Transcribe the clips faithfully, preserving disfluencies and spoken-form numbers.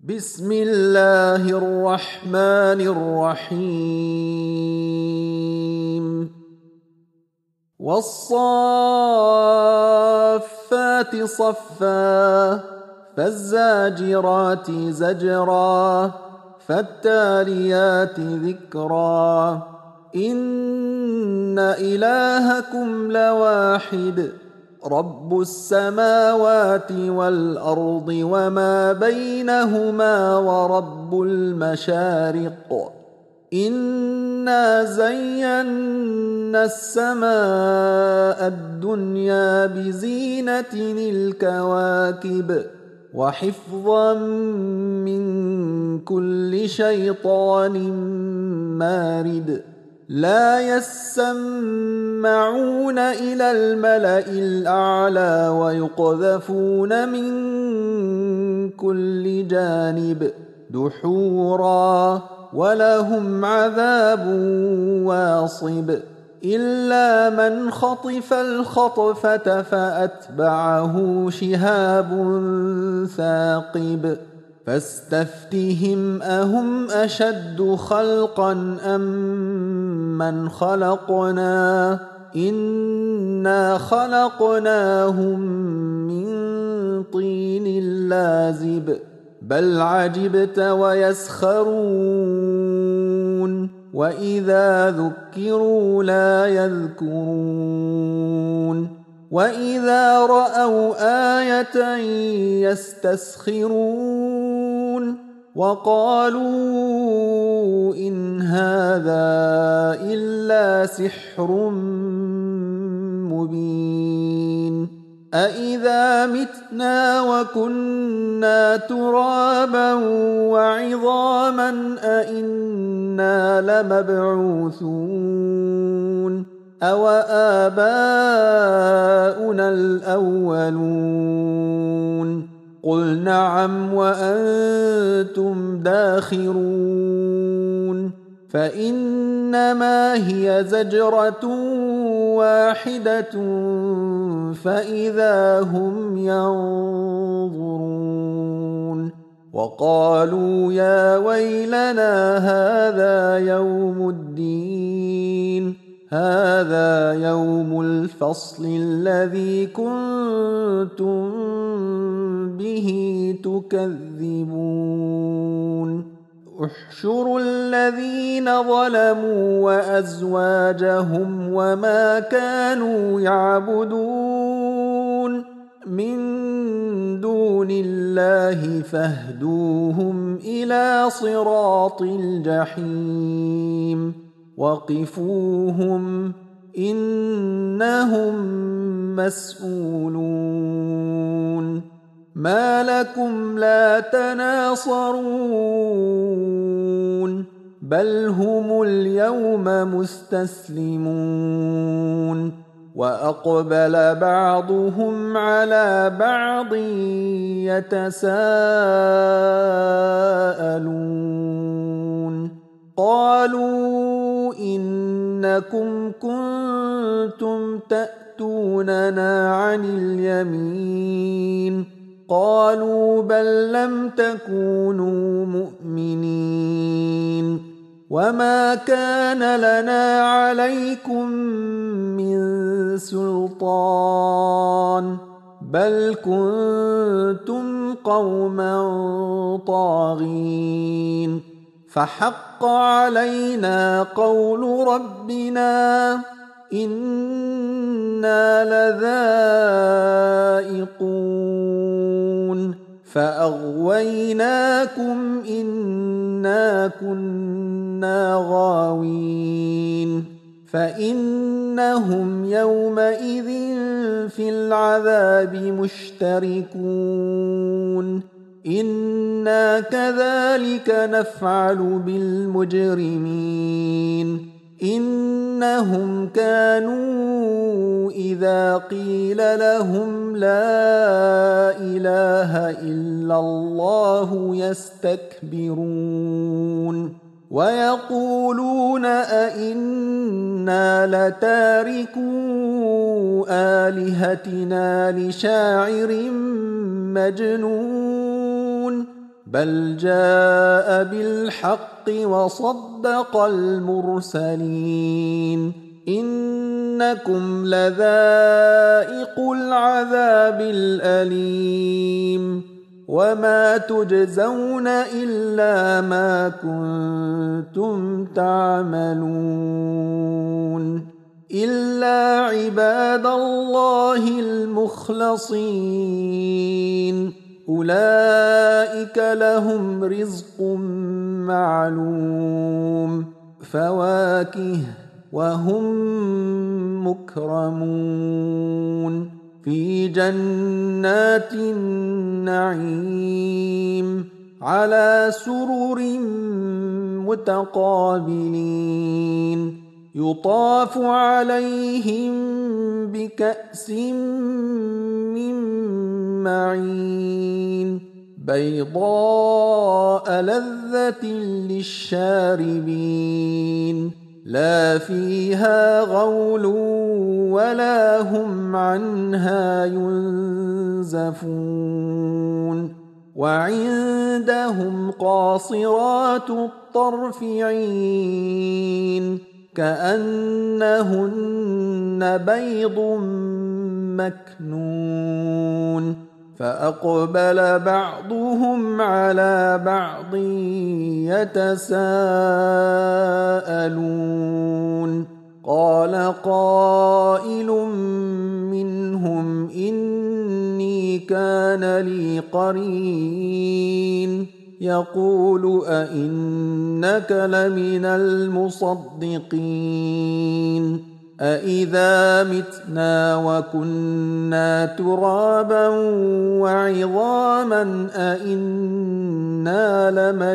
بسم الله الرحمن الرحيم والصافات صفا فالزاجرات زجرا فالتاليات ذكرا إن إلهكم لواحد رب السماوات والأرض وما بينهما ورب المشارق إنا زينا السماء الدنيا بزينة الكواكب وحفظا من كل شيطان مارد لا يسمعون إلى الملأ الأعلى ويقذفون من كل جانب دحورا ولهم عذاب واصب إلا من خطف الخطفة فأتبعه شهاب ثاقب فاستفتهم أهم أشد خلقا أم من خلقنا إنا خلقناهم من طين لازب بل عجبت ويسخرون وإذا ذكروا لا يذكرون وإذا رأوا آية يستسخرون وقالوا إن هذا إلا سحر مبين أإذا متنا وكنا ترابا وعظاما أإنا لمبعوثون أو آباؤنا الأولون قل نعم وأنتم داخرون فإنما هي زجرة واحدة فإذا هم ينظرون وقالوا يا ويلنا هذا يوم الدين هذا يوم الفصل الذي كنتم به تكذبون احشروا الذين ظلموا وأزواجهم وما كانوا يعبدون من دون الله فاهدوهم إلى صراط الجحيم وقفوهم إنهم مسؤولون ما لكم لا تناصرون بل هم اليوم مستسلمون وأقبل بعضهم على بعض يتساءلون قالوا إنكم كنتم تأتوننا عن اليمين قالوا بل لم تكونوا مؤمنين وما كان لنا عليكم من سلطان بل كنتم قوما طاغين فحق علينا قول ربنا إنا لذائقون فأغويناكم إنا كنا غاوين فإنهم يومئذ في العذاب مشتركون إنا كذلك نفعل بالمجرمين إنهم كانوا إذا قيل لهم لا إله إلا الله يستكبرون ويقولون أئنا لتاركو آلهتنا لشاعر مجنون بل جاء بالحق وصدق المرسلين إنكم لذائق العذاب الأليم وما تجزون إلا ما كنتم تعملون إلا عباد الله المخلصين أولئك لهم رزق معلوم فواكه وهم مكرمون في جنات النعيم على سرر متقابلين يطاف عليهم بكأس من معين بيضاء لذة للشاربين لا فيها غول ولا هم عنها ينزفون وعندهم قاصرات الطرف عين كأنهن بيض مكنون فأقبل بعضهم على بعض يتساءلون قال قائل منهم إني كان لي قرين يقول أئنك لمن المصدقين أإذا متنا وكنا ترابا وعظاما أإنا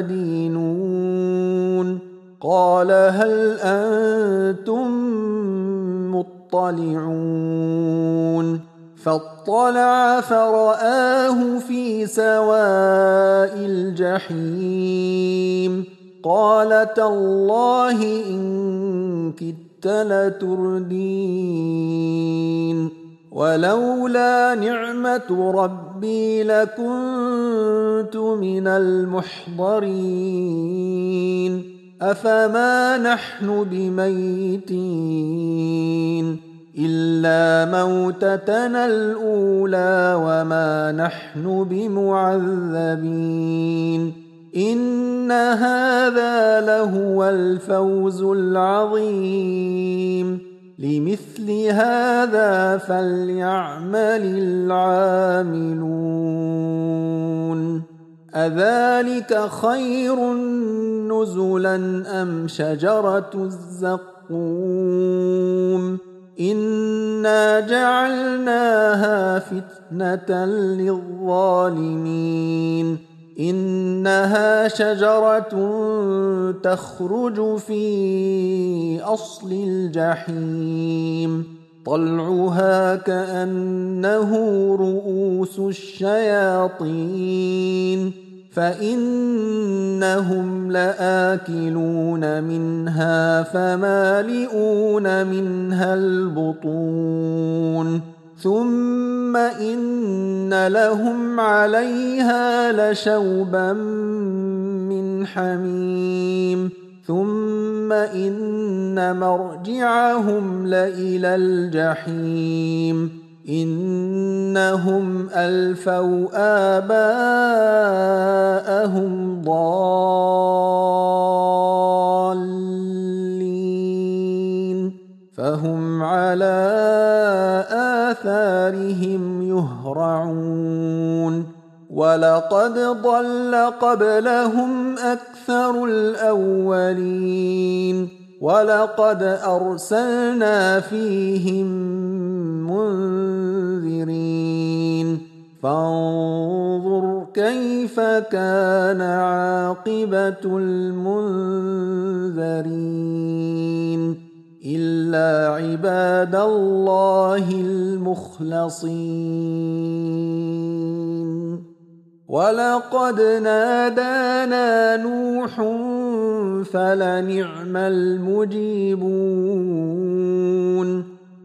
لمدينون قال هل أنتم مطلعون فاطلع فرآه في سواء الجحيم قال تالله إن كدت لتردين ولولا نعمة ربي لكنت من المحضرين أفما نحن بميتين إلا موتتنا الأولى وما نحن بمعذبين إن هذا لهو الفوز العظيم لمثل هذا فليعمل العاملون أذلك خير نزلا أم شجرة الزقوم إنا جعلناها فتنة للظالمين إنها شجرة تخرج في أصل الجحيم طلعها كأنه رؤوس الشياطين فإنهم لآكلون منها فمالئون منها البطون ثم إن لهم عليها لشوبا من حميم ثم إن مرجعهم لإلى الجحيم إنهم ألفوا آباءهم ضالين فهم على آثارهم يهرعون ولقد ضل قبلهم أكثر الأولين ولقد أرسلنا فيهم منذرين فانظر كيف كان عاقبة المنذرين إلا عباد الله المخلصين ولقد نادانا نوح فلنعم المجيبون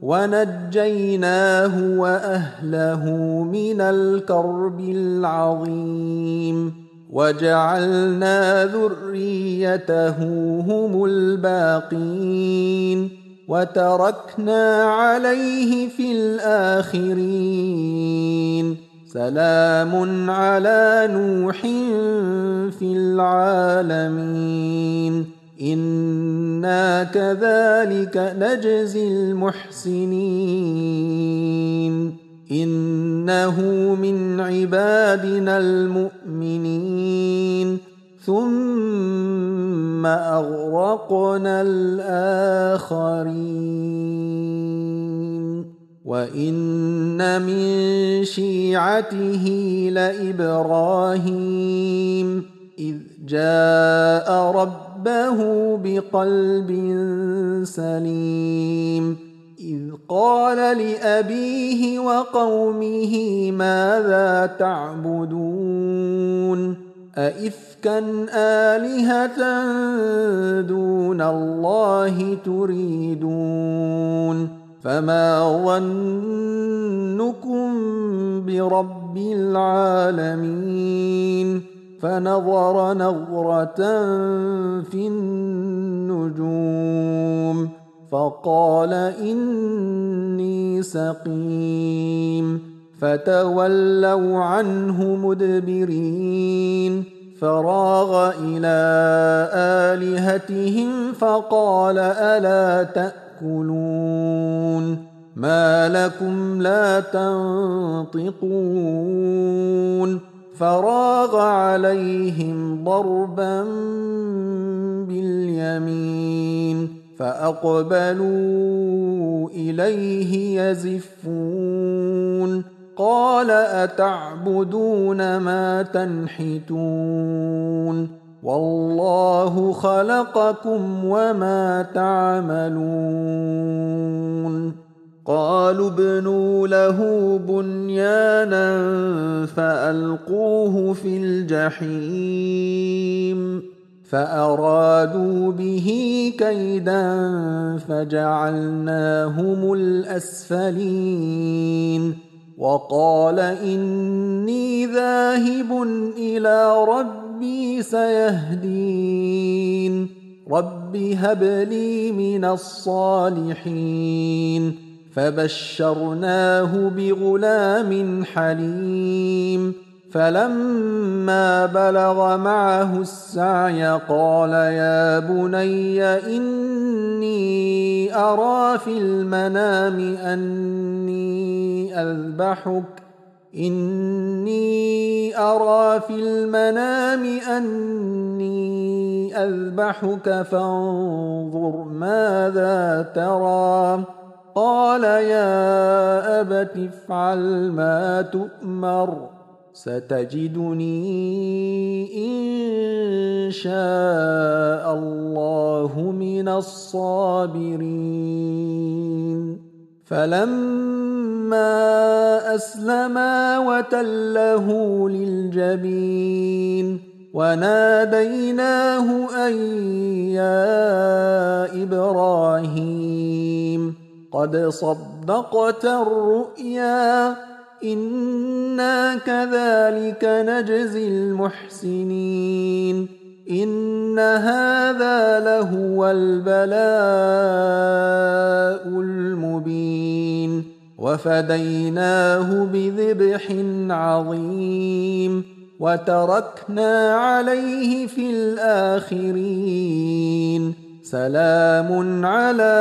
ونجيناه وأهله من الكرب العظيم وجعلنا ذريته هم الباقين وتركنا عليه في الآخرين سلام على نوح في العالمين إنا كذلك نجزي المحسنين إنه من عبادنا المؤمنين ثم أغرقنا الآخرين وإن من شيعته لإبراهيم إذ جاء ربه بقلب سليم إذ قال لأبيه وقومه ماذا تعبدون أئفكا آلهة دون الله تريدون فما ظنكم برب العالمين فنظر نظرة في النجوم فقال إني سقيم فتولوا عنه مدبرين فراغ إلى آلهتهم فقال ألا تأكلون ما لكم لا تنطقون فراغ عليهم ضربا باليمين فأقبلوا إليه يزفون قال أتعبدون ما تنحتون والله خلقكم وما تعملون قالوا ابنوا له بنيانا فألقوه في الجحيم فأرادوا به كيدا فجعلناهم الأسفلين وقال إني ذاهب إلى ربي سيهدين رب هب لي من الصالحين فبشرناه بغلام حليم فلما بلغ معه السعي قال يا بني إني أرى في المنام أني أذبحك إني أرى في المنام أني أذبحك فانظر ماذا ترى قال يا أبت افعل ما تؤمر ستجدني إن شاء الله من الصابرين فلما أسلما وتله للجبين وناديناه أن يا إبراهيم قد صدقت الرؤيا إنا كذلك نجزي المحسنين إن هذا لهو البلاء المبين وفديناه بذبح عظيم وتركنا عليه في الآخرين سلام على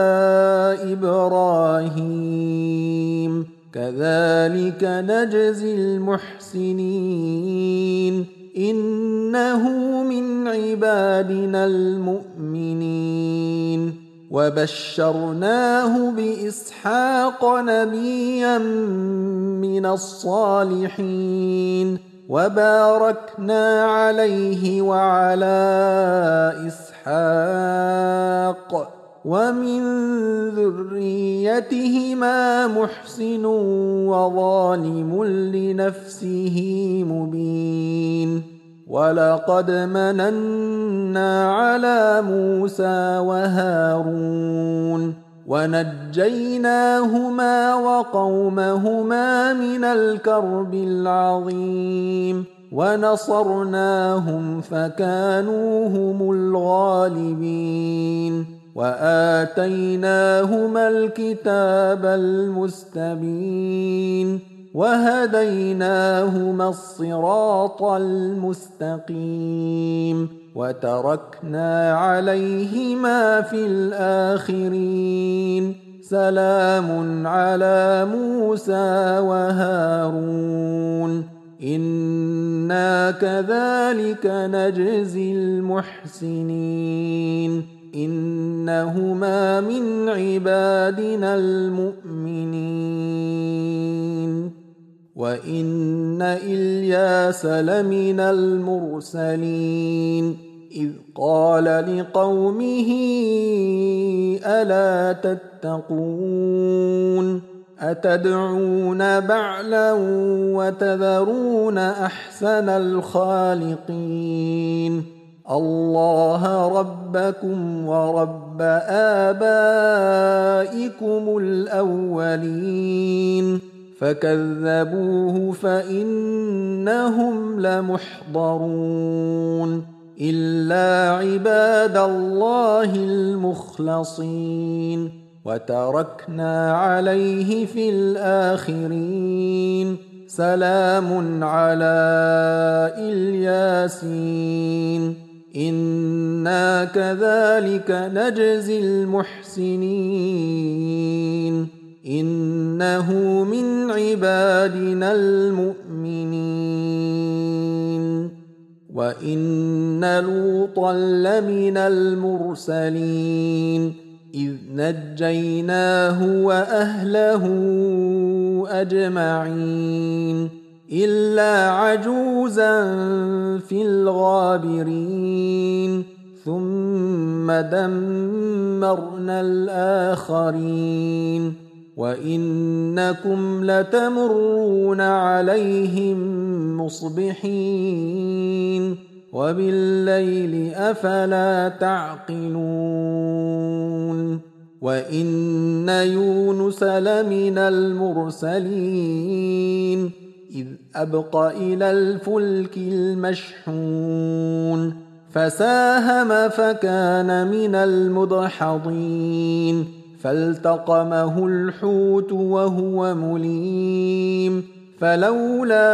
إبراهيم كذلك نجزي المحسنين إنه من عبادنا المؤمنين وبشرناه بإسحاق نبيا من الصالحين وباركنا عليه وعلى إسحاق ومن ذريتهما محسن وظالم لنفسه مبين ولقد مننا على موسى وهارون ونجيناهما وقومهما من الكرب العظيم ونصرناهم فكانوا هم الغالبين وآتيناهما الكتاب المستبين وهديناهما الصراط المستقيم وتركنا عليهما في الآخرين سلام على موسى وهارون إنا كذلك نجزي المحسنين إنهما من عبادنا المؤمنين وإن إلياس لمن المرسلين إذ قال لقومه ألا تتقون أتدعون بعلا وتذرون أحسن الخالقين الله ربكم ورب آبائكم الأولين فكذبوه فإنهم لمحضرون إلا عباد الله المخلصين وتركنا عليه في الآخرين سلام على الياسين إنا كذلك نجزي المحسنين إنه من عبادنا المؤمنين وإن لوطا لمن المرسلين إذ نجيناه وأهله أجمعين إلا عجوزا في الغابرين ثم دمرنا الآخرين وإنكم لتمرون عليهم مصبحين وبالليل أفلا تعقلون وإن يونس لمن المرسلين إذ أبق إلى الفلك المشحون فساهم فكان من المدحضين فالتقمه الحوت وهو مليم فلولا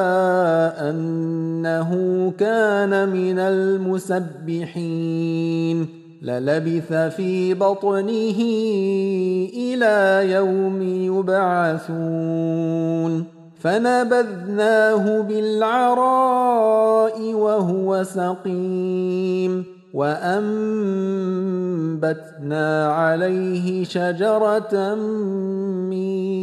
أنه كان من المسبحين للبث في بطنه إلى يوم يبعثون فنبذناه بالعراء وهو سقيم وأنبتنا عليه شجرة من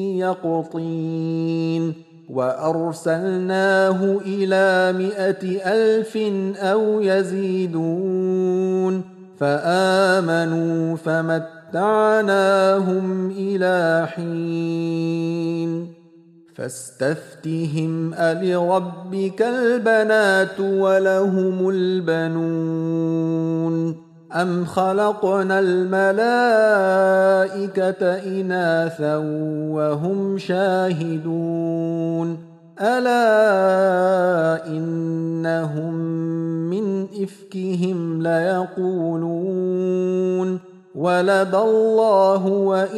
يقطين وأرسلناه إلى مائة ألف أو يزيدون فآمنوا فمتعناهم إلى حين فاستفتهم ألربك البنات ولهم البنون أم خلقنا الملائكة إناثا وهم شاهدون ألا إنهم من إفكهم ليقولون ولد الله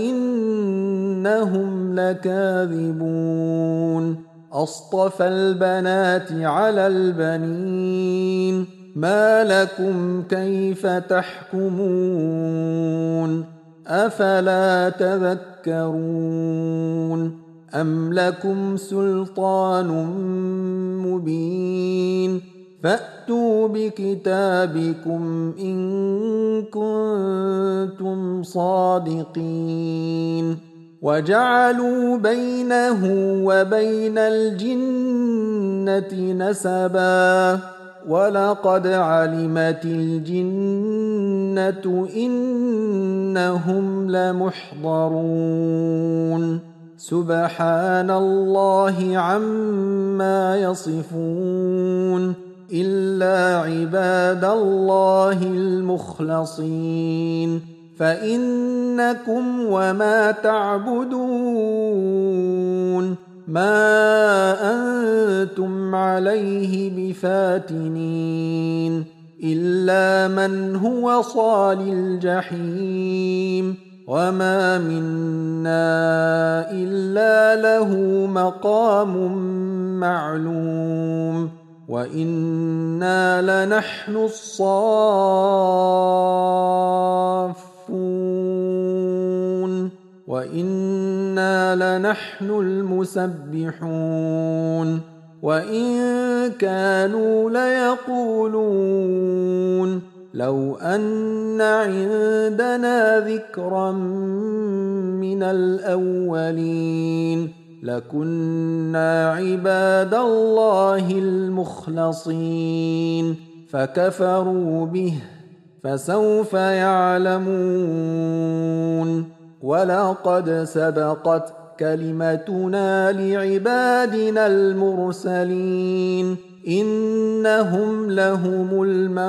وإنهم لكاذبون أصطفى البنات على البنين ما لكم كيف تحكمون أفلا تذكرون أم لكم سلطان مبين فأتوا بكتابكم إن كنتم صادقين وجعلوا بينه وبين الجنة نسبا ولقد علمت الجنة إنهم لمحضرون سبحان الله عما يصفون إلا عباد الله المخلصين فإنكم وما تعبدون ما أنتم عليه بفاتنين إلا من هو صال الجحيم وما منا إلا له مقام معلوم وإنا لنحن الصافون وإنا لنحن المسبحون وإن كانوا ليقولون لو أن عندنا ذكرا من الأولين لكنا عباد الله المخلصين فكفروا به فسوف يعلمون ولقد سبقت كلمتنا لعبادنا المرسلين إنهم لهم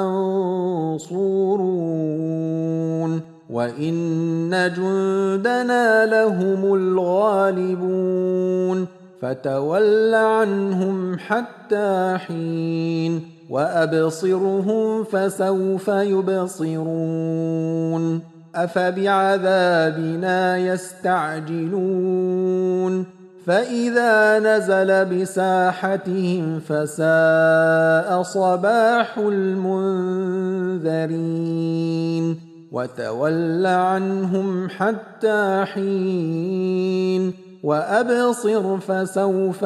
المنصورون وإن جندنا لهم الغالبون فتول عنهم حتى حين وأبصرهم فسوف يبصرون أفبعذابنا يستعجلون فإذا نزل بساحتهم فساء صباح المنذرين وتول عنهم حتى حين وأبصر فسوف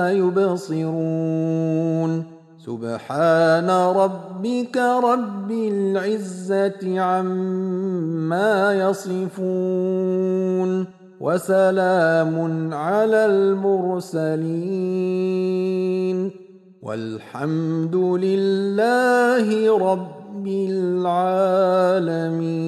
يبصرون سبحان ربك رب العزة عما يصفون وسلام على المرسلين والحمد لله رب العالمين.